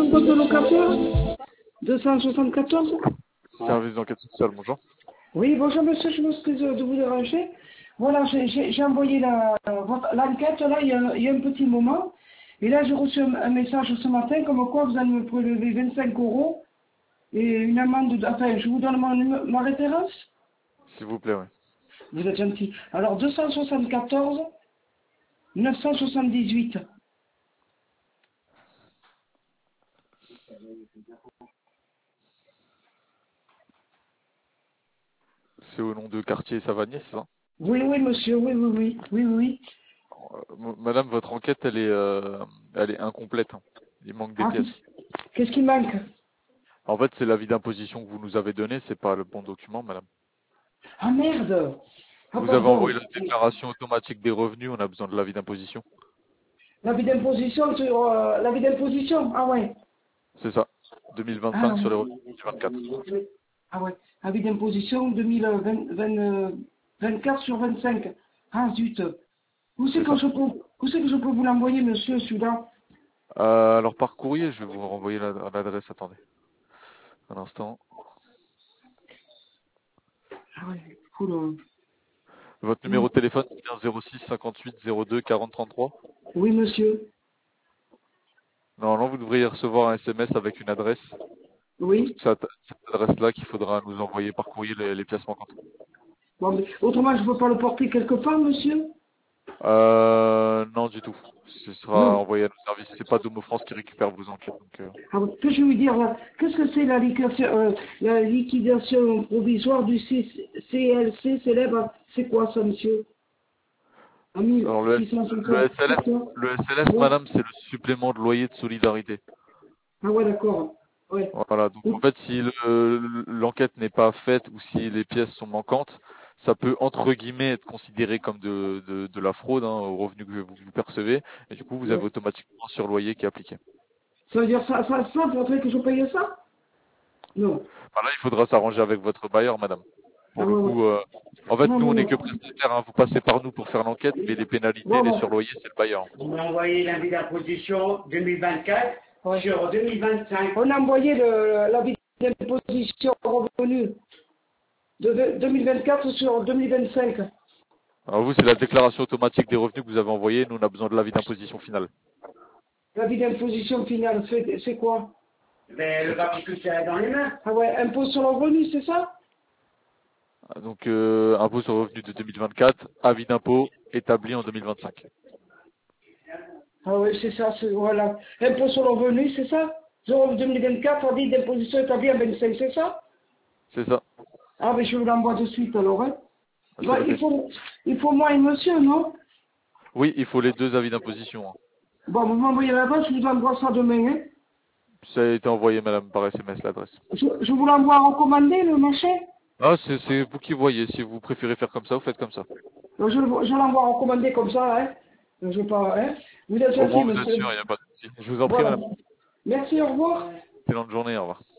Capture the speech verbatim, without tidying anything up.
un poste de locataire deux cent soixante-quatorze. Service d'enquête sociale, bonjour. Oui, bonjour monsieur, je m'excuse de vous déranger. Voilà, j'ai j'ai- j'ai envoyé la- votre- l'enquête là il y, a, il y a un petit moment. Et là j'ai reçu un, un message ce matin comme quoi vous allez me prélever vingt-cinq euros et une amende. De, enfin, je vous donne ma, numé- ma référence. S'il vous plaît, oui. Vous êtes gentil. Alors deux cent soixante-quatorze neuf cent soixante-dix-huit. C'est au nom de Quartier Savanier, c'est ça? Oui, oui monsieur, oui, oui, oui, oui, oui. Euh, m- Madame, votre enquête, elle est, euh, elle est incomplète, hein. Il manque des Ah, pièces. qu'est-ce qui manque? En fait, c'est l'avis d'imposition que vous nous avez donné, c'est pas le bon document, madame. Ah merde. Ah Vous avez envoyé pardon. la déclaration automatique des revenus, on a besoin de l'avis d'imposition. L'avis d'imposition sur euh, l'avis d'imposition. Ah ouais. C'est ça. Ah deux mille vingt-cinq sur les ouais. revenus du vingt-quatre. Ah ouais. Avis d'imposition deux mille vingt-quatre sur vingt-cinq. Ah zut. Où c'est C'est que ça. je peux, où c'est que je peux vous l'envoyer, monsieur, celui-là? Euh, alors par courrier, je vais vous renvoyer la- l'adresse, attendez. Un instant. Ah ouais. Cool. Votre numéro de téléphone, c'est bien zéro six cinquante-huit zéro deux quarante trente-trois. Oui, monsieur. Normalement, vous devriez recevoir un S M S avec une adresse. Donc Oui. c'est cette, cette adresse-là qu'il faudra nous envoyer par courrier les, les pièces manquantes. Bon, mais autrement, je ne peux pas le porter quelque part, monsieur? Euh, non du tout. Ce sera Non. envoyé à nos services. C'est pas Domo France qui récupère vos enquêtes. Donc, euh, Ah ouais. Que je vais vous dire là? Qu'est-ce que c'est la liquidation, euh, la liquidation provisoire du C L C célèbre? C'est quoi ça, monsieur? À alors le, S- le mille six cent cinquante. S L S, Pourquoi? le S L S, Oui. madame, c'est le supplément de loyer de solidarité. Ah ouais, d'accord. Ouais. Voilà. Donc en fait, si le- l'enquête n'est pas faite ou si les pièces sont manquantes, ça peut entre guillemets être considéré comme de, de, de la fraude, hein, au revenu que vous, vous percevez. Et du coup, vous avez Ouais. automatiquement un surloyer qui est appliqué. Ça veut dire ça, ça, ça, faudrait que je paye ça? Non. Enfin, là, il faudra s'arranger avec votre bailleur, madame. Ah Pour le ouais, ouais. coup, euh, en fait, Non, nous, non, on n'est non. que prestataire, hein. Vous passez par nous pour faire l'enquête, mais les pénalités, Bon, les bon. surloyers, c'est le bailleur. Vous m'envoyez l'avis d'imposition deux mille vingt-quatre Ouais. sur deux mille vingt-cinq. On a envoyé le, l'avis d'imposition revenu de deux mille vingt-quatre sur deux mille vingt-cinq. Alors vous, c'est la déclaration automatique des revenus que vous avez envoyée. Nous, on a besoin de l'avis d'imposition finale. L'avis d'imposition finale, c'est, c'est quoi? Mais le papier que c'est dans les mains. Ah ouais, impôt sur le revenu, c'est ça? Donc, euh, impôt sur le revenu de deux mille vingt-quatre, avis d'impôt établi en deux mille vingt-cinq. Ah ouais, c'est ça, c'est, voilà. Impôt sur le revenu, c'est ça? deux mille vingt-quatre, avis d'imposition établi en vingt-cinq, c'est ça? C'est ça. Ah ben je vous l'envoie de suite alors, hein. C'est Bah, il noté. faut, il faut moi et monsieur, non? Oui, il faut les deux avis d'imposition, hein. Bon, vous m'envoyez l'adresse, je vous envoie ça demain, hein. Ça a été envoyé, madame, par S M S, l'adresse. Je, je vous l'envoie recommandé, le machin. Ah, c'est c'est vous qui voyez. Si vous préférez faire comme ça, vous faites comme ça. Donc, je, je l'envoie recommandé comme ça, hein. Je vais pas, hein. Vous êtes Au gentil, moins, vous êtes monsieur. sûr, il n'y a pas de souci. Je vous en prie, Voilà. madame. Merci, au revoir. Excellente journée, au revoir.